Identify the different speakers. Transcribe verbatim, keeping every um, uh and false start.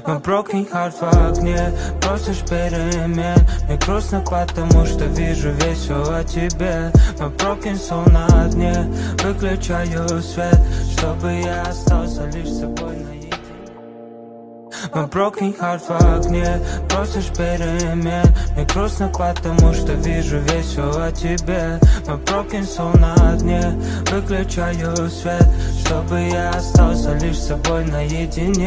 Speaker 1: My broken heart в огне, просишь перемен. Мне грустно, потому что вижу весь все о тебе. My broken soul на дне, выключаю свет, чтобы я остался лишь собой наедине. My broken heart в огне, просишь перемен. Мне грустно, потому что вижу весь все о тебе. My broken soul на дне, выключаю свет, чтобы я остался лишь собой наедине.